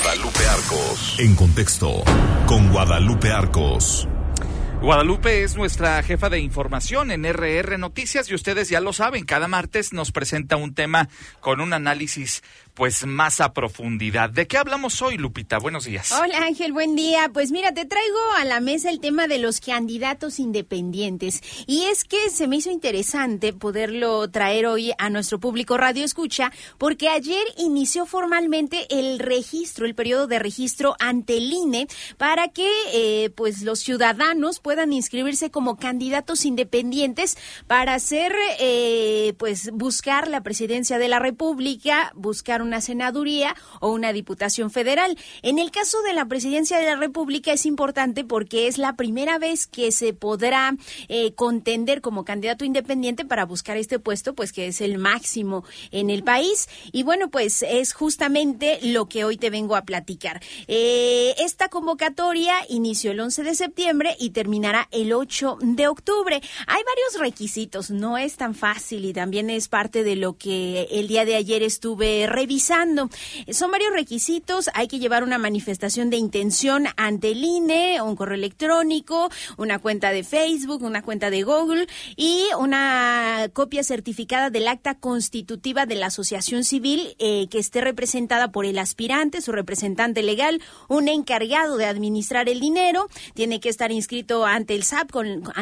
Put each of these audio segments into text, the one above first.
Guadalupe Arcos. En contexto, con Guadalupe Arcos. Guadalupe es nuestra jefa de información en RR Noticias y ustedes ya lo saben, cada martes nos presenta un tema con un análisis pues más a profundidad. ¿De qué hablamos hoy, Lupita? Buenos días. Hola, Ángel, buen día. Pues mira, te traigo a la mesa el tema de los candidatos independientes. Y es que se me hizo interesante poderlo traer hoy a nuestro público Radio Escucha, porque ayer inició formalmente el periodo de registro ante el INE para que pues los ciudadanos puedan inscribirse como candidatos independientes para hacer pues buscar la presidencia de la República, buscar una senaduría o una diputación federal. En el caso de la presidencia de la República es importante porque es la primera vez que se podrá contender como candidato independiente para buscar este puesto, pues que es el máximo en el país. Y bueno, pues es justamente lo que hoy te vengo a platicar. Esta convocatoria inició el 11 de septiembre y terminará el 8 de octubre. Hay varios requisitos, no es tan fácil y también es parte de lo que el día de ayer estuve revisando. Son varios requisitos, hay que llevar una manifestación de intención ante el INE, un correo electrónico, una cuenta de Facebook, una cuenta de Google y una copia certificada del acta constitutiva de la asociación civil que esté representada por el aspirante, su representante legal, un encargado de administrar el dinero, tiene que estar inscrito ante el SAT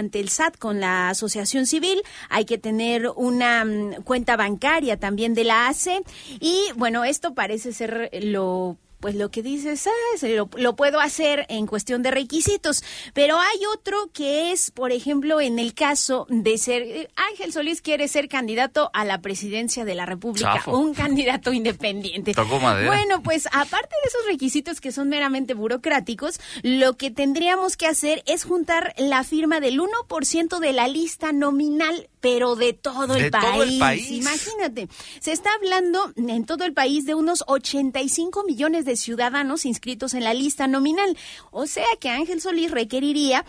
con la asociación civil, hay que tener una cuenta bancaria también de la ACE y bueno, esto parece ser lo que dices, lo puedo hacer en cuestión de requisitos, pero hay otro que es, por ejemplo, en el caso de ser, Ángel Solís quiere ser candidato a la presidencia de la República, un candidato independiente. Tocó madera. Bueno, pues aparte de esos requisitos que son meramente burocráticos, lo que tendríamos que hacer es juntar la firma del 1% de la lista nominal, pero de todo el país. Imagínate, se está hablando en todo el país de unos 85 millones de ciudadanos inscritos en la lista nominal. O sea que Ángel Solís requeriría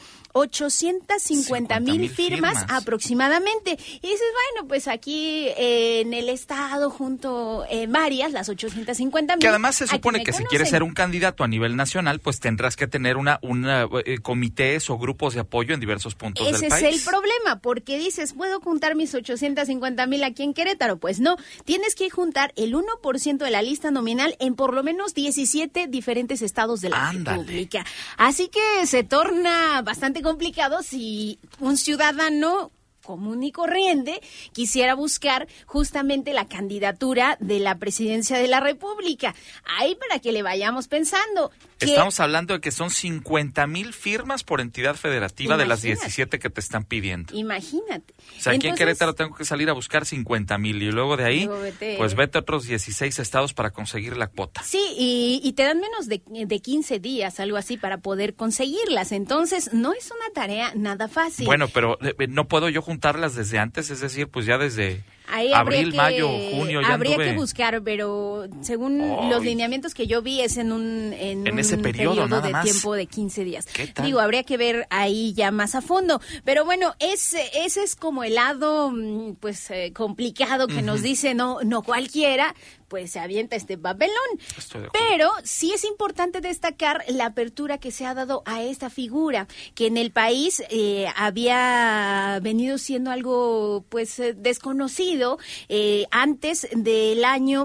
850,000 firmas aproximadamente. Y dices, bueno, pues aquí en el estado junto varias, las 850,000. Que además se supone que si quieres ser un candidato a nivel nacional, pues tendrás que tener una comités o grupos de apoyo en diversos puntos del país. Ese es el problema, porque dices, ¿puedo juntar mis 850,000 aquí en Querétaro? Pues no, tienes que juntar el 1% de la lista nominal en por lo menos 17 diferentes estados de la República. Así que se torna bastante complicado si un ciudadano común y corriente quisiera buscar justamente la candidatura de la presidencia de la República. Ahí para que le vayamos pensando. Estamos hablando de que son 50,000 firmas por entidad federativa. Imagínate. De las 17 que te están pidiendo. Imagínate. O sea, aquí en Querétaro tengo que salir a buscar 50,000 y luego de ahí, pues vete a otros 16 estados para conseguir la cuota. Sí, y te dan menos de 15 días, algo así, para poder conseguirlas. Entonces, no es una tarea nada fácil. Bueno, pero no puedo yo juntarlas desde antes, es decir, pues ya desde ahí abril, mayo, junio ya habría que buscar, pero según los lineamientos que yo vi es en ese periodo de tiempo de 15 días. ¿Qué tal? Digo, habría que ver ahí ya más a fondo, pero bueno, ese es como el lado pues complicado que nos dice no cualquiera pues se avienta este papelón. Pero sí es importante destacar la apertura que se ha dado a esta figura, que en el país había venido siendo algo pues desconocido antes del año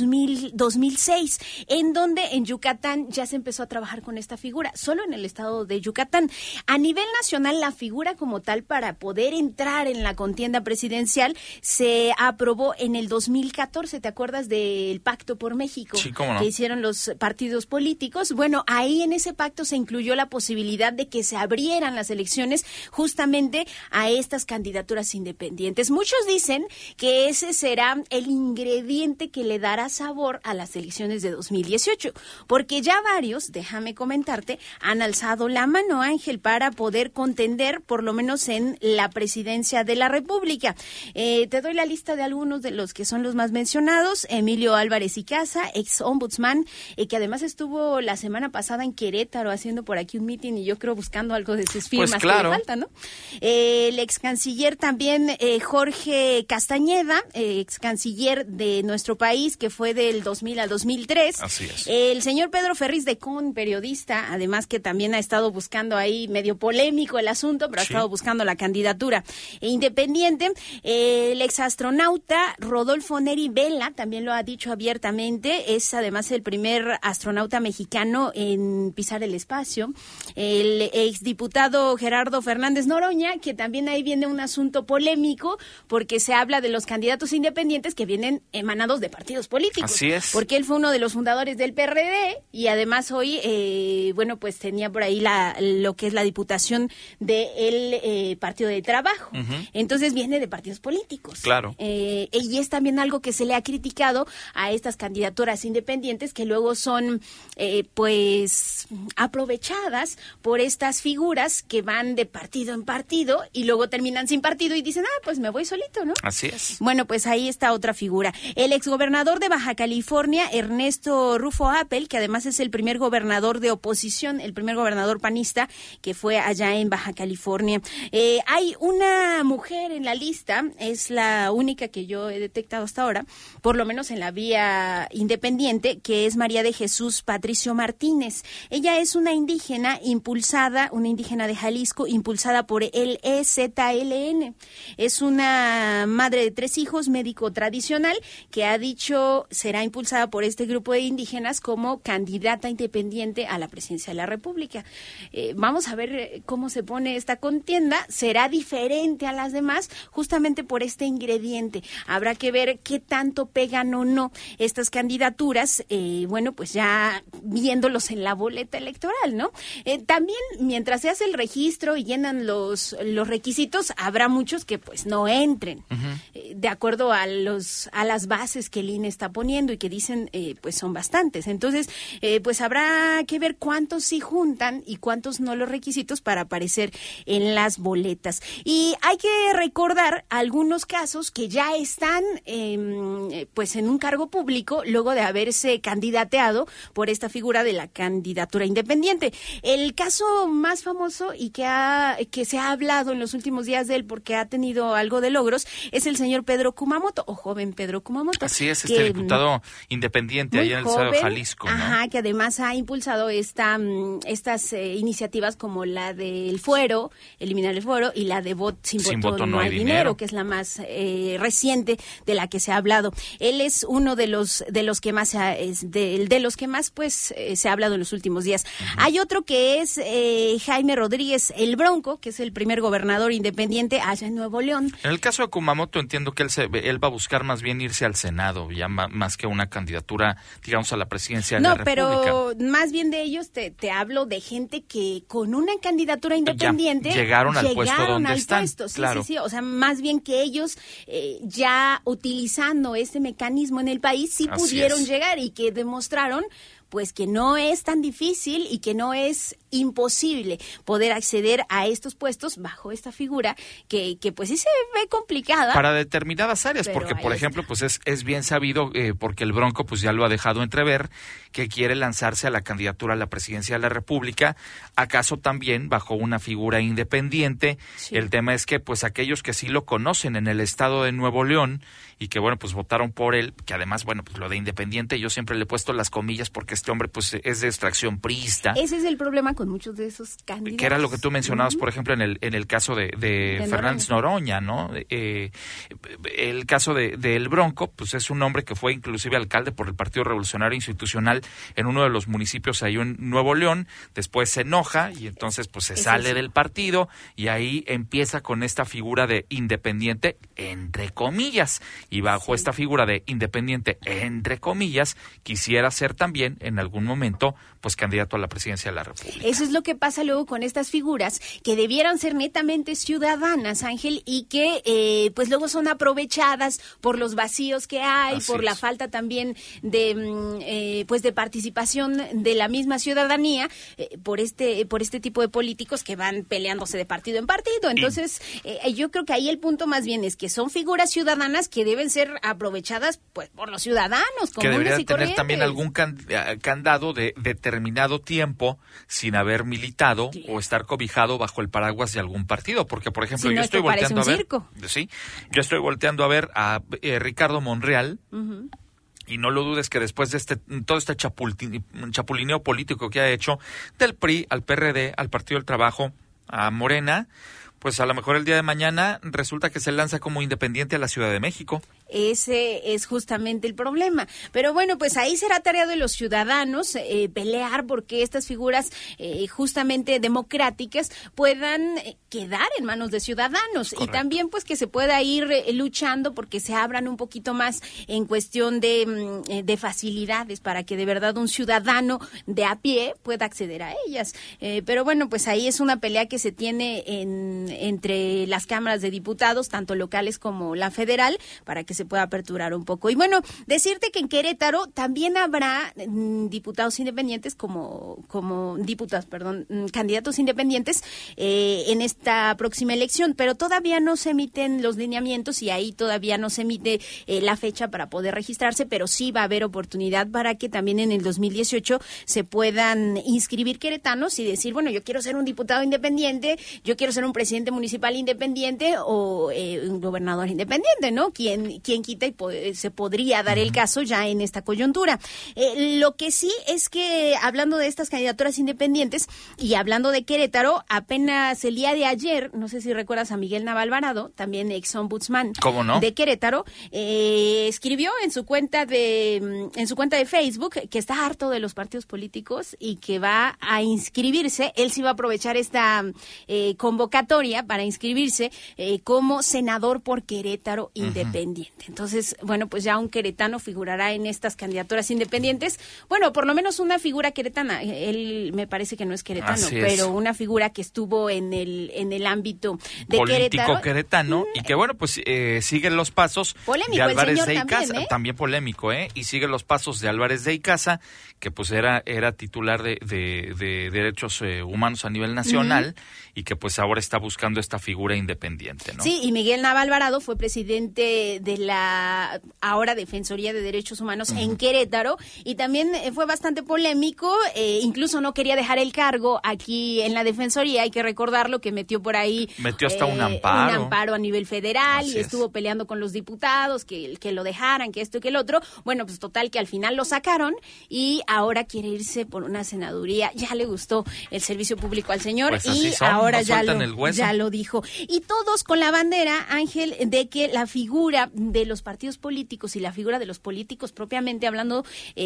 2006, en donde en Yucatán ya se empezó a trabajar con esta figura, solo en el estado de Yucatán. A nivel nacional, la figura como tal para poder entrar en la contienda presidencial se aprobó en el 2014, ¿te acuerdas del Pacto por México? Sí, cómo no. Que hicieron los partidos políticos. Bueno, ahí en ese pacto se incluyó la posibilidad de que se abrieran las elecciones justamente a estas candidaturas independientes. Muchos dicen que ese será el ingrediente que le dará sabor a las elecciones de 2018, porque ya varios, déjame comentarte, han alzado la mano, Ángel, para poder contender por lo menos en la presidencia de la República. Te doy la lista de algunos de los que son los más mencionados: Emilio Emilio Álvarez y Casa, ex ombudsman, que además estuvo la semana pasada en Querétaro haciendo por aquí un meeting y yo creo buscando algo de sus firmas pues claro. que le faltan, ¿no? El ex canciller también, Jorge Castañeda, ex canciller de nuestro país, que fue del 2000 al 2003. Así es. El señor Pedro Ferriz de Con, periodista, además que también ha estado buscando ahí, medio polémico el asunto, pero ha estado buscando la candidatura independiente. El exastronauta Rodolfo Neri Vela también lo ha dicho abiertamente, es además el primer astronauta mexicano en pisar el espacio. El exdiputado Gerardo Fernández Noroña, que también ahí viene un asunto polémico, porque se habla de los candidatos independientes que vienen emanados de partidos políticos. Así es. Porque él fue uno de los fundadores del PRD y además hoy, pues tenía por ahí lo que es la diputación del Partido de Trabajo. Entonces viene de partidos políticos. Claro. Y es también algo que se le ha criticado a estas candidaturas independientes que luego son, aprovechadas por estas figuras que van de partido en partido y luego terminan sin partido y dicen, pues me voy solito, ¿no? Así es. Bueno, pues ahí está otra figura. El exgobernador de Baja California, Ernesto Rufo Appel, que además es el primer gobernador de oposición, el primer gobernador panista que fue allá en Baja California. Hay una mujer en la lista, es la única que yo he detectado hasta ahora, por lo menos en la vía independiente, que es María de Jesús Patricio Martínez. Ella es una indígena de Jalisco, impulsada por el EZLN. Es una madre de 3 hijos, médico tradicional, que ha dicho será impulsada por este grupo de indígenas como candidata independiente a la presidencia de la República. Vamos a ver cómo se pone esta contienda. Será diferente a las demás justamente por este ingrediente. Habrá que ver qué tanto pegan o no estas candidaturas, pues ya viéndolos en la boleta electoral, ¿no? También, mientras se hace el registro y llenan los requisitos, habrá muchos que pues no entren, de acuerdo a las bases que el INE está poniendo y que dicen pues son bastantes. Entonces, pues habrá que ver cuántos sí juntan y cuántos no los requisitos para aparecer en las boletas. Y hay que recordar algunos casos que ya están pues en un cargo público luego de haberse candidateado por esta figura de la candidatura independiente. El caso más famoso y que se ha hablado en los últimos días de él porque ha tenido algo de logros es el señor Pedro Kumamoto, o joven Pedro Kumamoto. Así es, diputado independiente allá en el estado de Jalisco, ¿no? Ajá, que además ha impulsado estas iniciativas como la del fuero, eliminar el fuero, y la de sin voto no hay dinero, que es la más reciente de la que se ha hablado. Él es uno de los que más se ha hablado en los últimos días. Hay otro que es Jaime Rodríguez el Bronco, que es el primer gobernador independiente allá en Nuevo León. En el caso de Kumamoto entiendo que él va a buscar más bien irse al Senado, ya más que una candidatura, digamos, a la presidencia de la República. No, pero más bien de ellos te hablo de gente que con una candidatura independiente llegaron al puesto donde están. Claro. Sí, o sea, más bien que ellos ya utilizando este mecanismo en el país sí pudieron llegar y que demostraron pues que no es tan difícil y que no es imposible poder acceder a estos puestos bajo esta figura que pues sí se ve complicada. Para determinadas áreas, porque por ejemplo, pues es bien sabido, porque el Bronco pues ya lo ha dejado entrever, que quiere lanzarse a la candidatura a la presidencia de la República, acaso también bajo una figura independiente. Sí. El tema es que pues aquellos que sí lo conocen en el estado de Nuevo León y que pues votaron por él, que además pues lo de independiente yo siempre le he puesto las comillas porque este hombre pues es de extracción priista. Ese es el problema con muchos de esos candidatos. Que era lo que tú mencionabas, por ejemplo, en el caso de Fernández Noroña, ¿no? El caso del Bronco, pues es un hombre que fue inclusive alcalde por el Partido Revolucionario Institucional en uno de los municipios ahí en Nuevo León, después se enoja y entonces pues se sale del partido y ahí empieza con esta figura de independiente, entre comillas, y bajo esta figura de independiente, entre comillas, quisiera ser también en algún momento pues candidato a la presidencia de la República. Eso es lo que pasa luego con estas figuras que debieran ser netamente ciudadanas, Ángel, y que pues luego son aprovechadas por los vacíos que hay, por la falta también de pues de participación de la misma ciudadanía, por este tipo de políticos que van peleándose de partido en partido. Entonces, yo creo que ahí el punto más bien es que son figuras ciudadanas que deben ser aprovechadas pues pues por los ciudadanos comunes que debería y tener también corrientes. algún candado de determinado tiempo sin haber militado o estar cobijado bajo el paraguas de algún partido, porque por ejemplo Si no, yo estoy esto parece volteando a un ver, circo. sí, yo estoy volteando a ver a Ricardo Monreal. Ujú. Y no lo dudes que después de todo este chapulineo político que ha hecho del PRI al PRD, al Partido del Trabajo, a Morena, pues a lo mejor el día de mañana resulta que se lanza como independiente a la Ciudad de México. Ese es justamente el problema. Pero bueno, pues ahí será tarea de los ciudadanos pelear porque estas figuras justamente democráticas puedan quedar en manos de ciudadanos. Correcto. Y también pues que se pueda ir luchando porque se abran un poquito más en cuestión de facilidades para que de verdad un ciudadano de a pie pueda acceder a ellas. Pero bueno, pues ahí es una pelea que se tiene entre las cámaras de diputados, tanto locales como la federal, para que se pueda aperturar un poco. Y bueno, decirte que en Querétaro también habrá diputados independientes candidatos independientes en esta próxima elección, pero todavía no se emiten los lineamientos y ahí todavía no se emite la fecha para poder registrarse, pero sí va a haber oportunidad para que también en el 2018 se puedan inscribir queretanos y decir, bueno, yo quiero ser un diputado independiente, yo quiero ser un presidente municipal independiente o un gobernador independiente, ¿no? Quien quita y se podría dar el caso ya en esta coyuntura. Lo que sí es que, hablando de estas candidaturas independientes y hablando de Querétaro, apenas el día de ayer, no sé si recuerdas a Miguel Navalvarado, también ex-ombudsman de Querétaro, escribió en su cuenta de Facebook que está harto de los partidos políticos y que va a inscribirse. Él sí va a aprovechar esta convocatoria para inscribirse como senador por Querétaro independiente. Entonces, bueno, pues ya un queretano figurará en estas candidaturas independientes. Bueno, por lo menos una figura queretana. Él me parece que no es queretano, pero una figura que estuvo en el ámbito de político queretano y que, bueno, pues sigue los pasos de Álvarez de Icaza. También polémico, y sigue los pasos de Álvarez de Icaza, que pues era titular de derechos humanos a nivel nacional y que pues ahora está buscando esta figura independiente, ¿no? Sí, y Miguel Navalvarado fue presidente de la ahora Defensoría de Derechos Humanos en Querétaro y también fue bastante polémico, incluso no quería dejar el cargo aquí en la Defensoría, hay que recordarlo que metió hasta un amparo a nivel federal. Así y estuvo peleando con los diputados que lo dejaran, que esto y que el otro. Bueno, pues total que al final lo sacaron y ahora quiere irse por una senaduría. Ya le gustó el servicio público al señor pues y ahora ya lo dijo. Y todos con la bandera, Ángel, de que la figura de los partidos políticos y la figura de los políticos propiamente hablando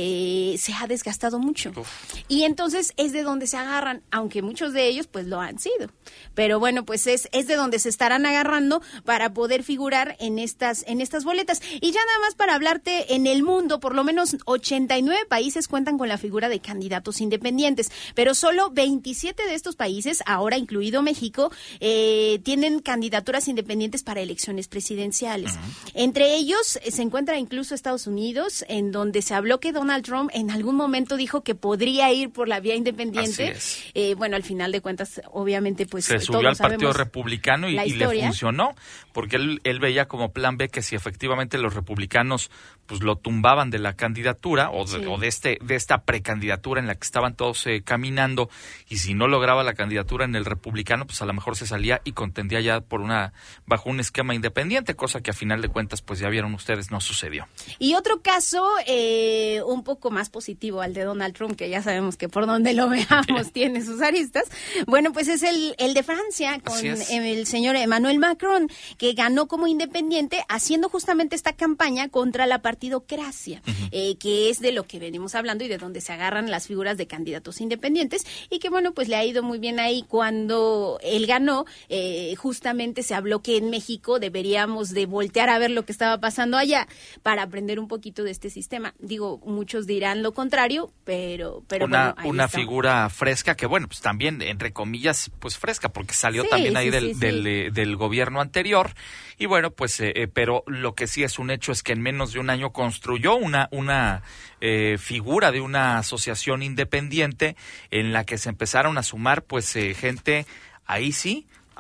se ha desgastado mucho. Y entonces es de donde se agarran, aunque muchos de ellos pues lo han sido. Pero bueno, pues es de donde se estarán agarrando para poder figurar en estas boletas. Y ya nada más para hablarte, en el mundo, por lo menos 89 países cuentan con la figura de candidatos independientes, pero solo 27 de estos países, ahora incluido México, tienen candidaturas independientes para elecciones presidenciales. Entre ellos se encuentra incluso Estados Unidos, en donde se habló que Donald Trump en algún momento dijo que podría ir por la vía independiente. Bueno, al final de cuentas, obviamente, pues se subió al Partido Republicano y le funcionó, porque él veía como plan B que si efectivamente los republicanos pues lo tumbaban de la candidatura o de esta precandidatura en la que estaban todos caminando, y si no lograba la candidatura en el republicano, pues a lo mejor se salía y contendía ya bajo un esquema independiente, cosa que a final de cuentas pues ya vieron ustedes no sucedió. Y otro caso un poco más positivo al de Donald Trump, que ya sabemos que por donde lo veamos tiene sus aristas, bueno, pues es el de Francia con el señor Emmanuel Macron, que ganó como independiente haciendo justamente esta campaña contra la partidocracia, que es de lo que venimos hablando y de donde se agarran las figuras de candidatos independientes, y que bueno, pues le ha ido muy bien ahí. Cuando él ganó, justamente se habló que en México deberíamos de voltear a ver lo que estaba pasando allá para aprender un poquito de este sistema. Digo, muchos dirán lo contrario, pero una figura fresca que, bueno, pues también, entre comillas, pues fresca, porque salió también ahí del gobierno anterior. Y bueno, pues, pero lo que sí es un hecho es que en menos de un año construyó una figura de una asociación independiente en la que se empezaron a sumar, pues, gente ahí sí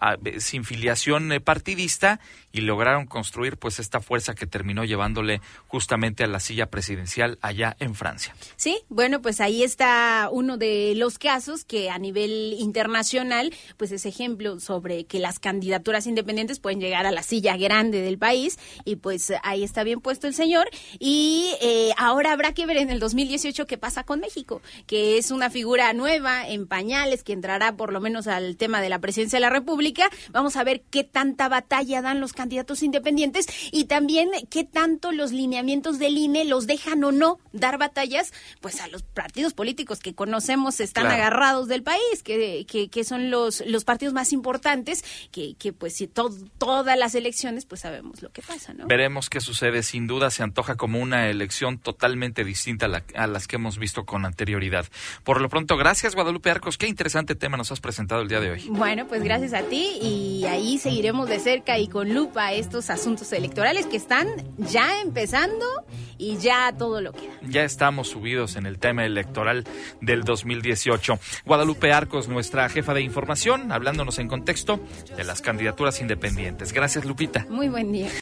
sin filiación partidista, y lograron construir pues esta fuerza que terminó llevándole justamente a la silla presidencial allá en Francia. Sí, bueno, pues ahí está uno de los casos que a nivel internacional pues es ejemplo sobre que las candidaturas independientes pueden llegar a la silla grande del país, y pues ahí está bien puesto el señor. Y ahora habrá que ver en el 2018 qué pasa con México, que es una figura nueva en pañales que entrará por lo menos al tema de la presidencia de la República. Vamos a ver qué tanta batalla dan los candidatos independientes y también qué tanto los lineamientos del INE los dejan o no dar batallas pues a los partidos políticos que conocemos están agarrados del país, que son los partidos más importantes, que pues si todas las elecciones pues sabemos lo que pasa, ¿no? Veremos qué sucede. Sin duda se antoja como una elección totalmente distinta a las que hemos visto con anterioridad. Por lo pronto, gracias, Guadalupe Arcos. Qué interesante tema nos has presentado el día de hoy. Bueno, pues gracias a ti, y ahí seguiremos de cerca y con lupa estos asuntos electorales que están ya empezando y ya todo lo queda. Ya estamos subidos en el tema electoral del 2018. Guadalupe Arcos, nuestra jefa de información, hablándonos en contexto de las candidaturas independientes. Gracias, Lupita. Muy buen día.